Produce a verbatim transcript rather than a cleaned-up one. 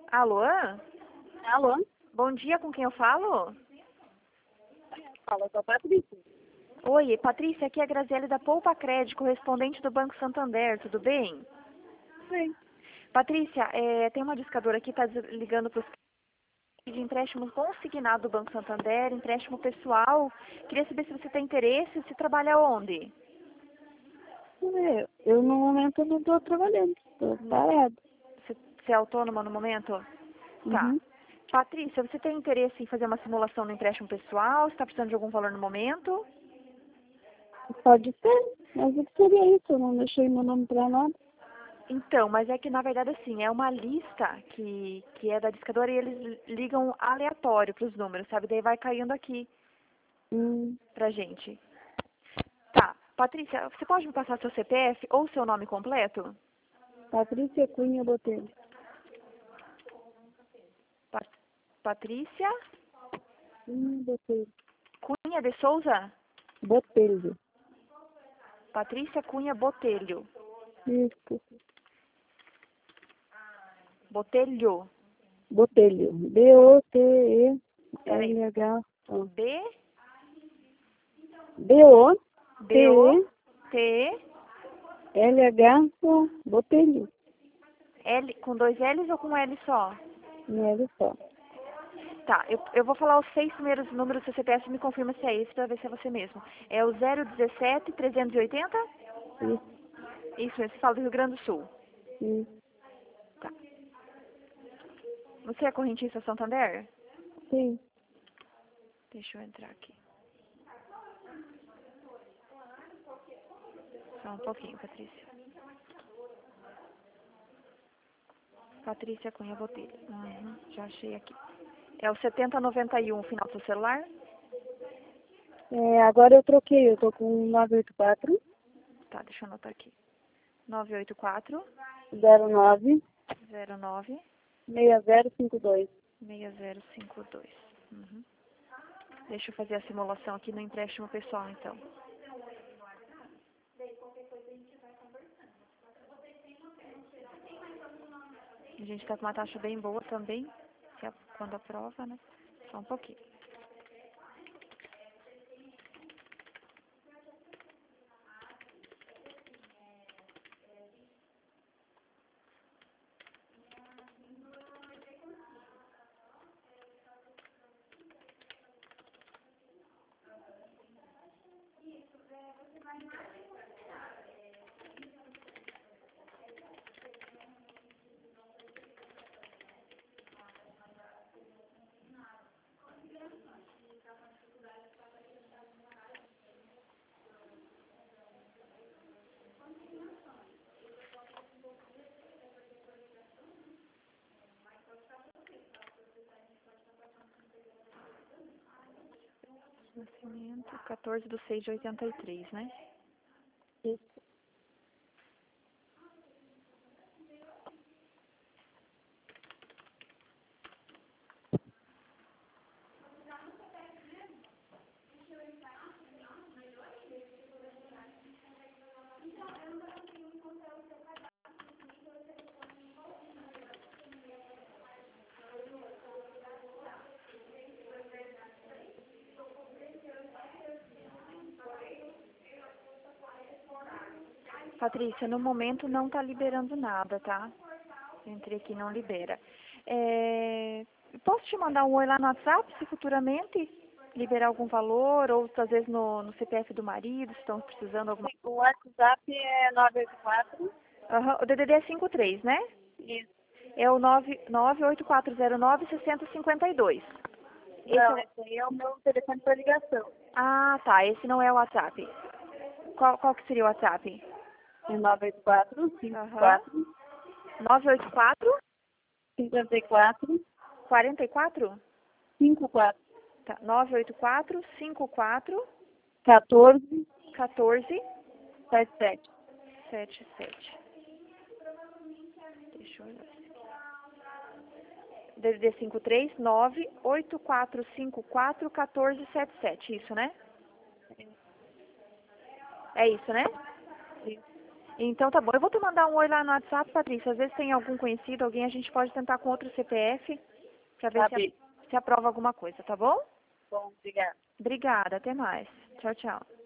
Alô? Alô? Bom dia, com quem eu falo? Fala com a Patrícia. Oi, Patrícia, aqui é a Graziele da Poupa Crédito, correspondente do Banco Santander, tudo bem? Sim. Patrícia, é, tem uma discadora aqui, está ligando para os de empréstimo consignado do Banco Santander, empréstimo pessoal. Queria saber se você tem interesse, se trabalha onde? É, eu no momento não estou trabalhando, estou parado. Você, você é autônoma no momento? Tá. Uhum. Patrícia, você tem interesse em fazer uma simulação no empréstimo pessoal? Você está precisando de algum valor no momento? Pode ser, mas o que seria isso? Eu não deixei meu nome para nada. Então, mas é que na verdade assim, é uma lista que, que é da discadora e eles ligam aleatório para os números, sabe? Daí vai caindo aqui Hum, pra gente. Tá. Patrícia, você pode me passar seu C P F ou seu nome completo? Patrícia Cunha Botelho. Pa Patrícia Cunha Botelho. Cunha de Souza? Botelho. Patrícia Cunha Botelho. Isso. Botelho. Botelho. B O T E Peraí. L H. B, B O T B, O, E T, L H. Botelho. L, com dois L's ou com L só? Não é só. Tá, eu, eu vou falar os seis primeiros números do seu C P F e me confirma se é esse pra ver se é você mesmo. É o zero dezessete, trezentos e oitenta? Isso. Isso mesmo, você fala do Rio Grande do Sul. Isso. Tá. Você é correntista Santander? Sim. Deixa eu entrar aqui. Só um pouquinho, Patrícia. Patrícia Cunha Botelho. Uhum, já achei aqui. É o setenta noventa e um, final do seu celular? É, agora eu troquei, eu tô com nove oito quatro, Tá, deixa eu anotar aqui. nove oito quatro, zero nove, zero nove, seis zero cinco dois. seis zero cinco dois. Uhum. Deixa eu fazer a simulação aqui no empréstimo pessoal, então. A gente está com uma taxa bem boa também, que é quando aprova, né? Só um pouquinho. Nascimento, quatorze de seis de oitenta e três, né? Isso. Patrícia, no momento não está liberando nada, tá? Entrei aqui e não libera. É... Posso te mandar um oi lá no WhatsApp, se futuramente liberar algum valor, ou às vezes no, no C P F do marido, se estão precisando alguma O WhatsApp é nove oito quatro. Aham, o D D D é cinquenta e três, né? Isso. É o nove nove oito quatro zero nove seis zero cinco dois. Esse é Não, o... esse aí é o meu telefone para ligação. Ah, tá. Esse não é o WhatsApp. Qual, qual que seria o WhatsApp? É nove oito quatro, cinco Aham. quatro, nove oito quatro, cinquenta quatro, quarenta e quatro? cinco quatro, Tá. nove oito quatro, cinco quatro, quatorze, quatorze, sete sete. sete sete. Deixa eu olhar aqui. D D D cinco três nove oito quatro cinco quatro um quatro sete sete. Isso, né? É isso, né? Isso. Então tá bom. Eu vou te mandar um oi lá no WhatsApp, Patrícia. Às vezes tem algum conhecido, alguém, a gente pode tentar com outro C P F para ver Tá se, a- se aprova alguma coisa, tá bom? bom, obrigada. Obrigada, até mais. Tchau, tchau.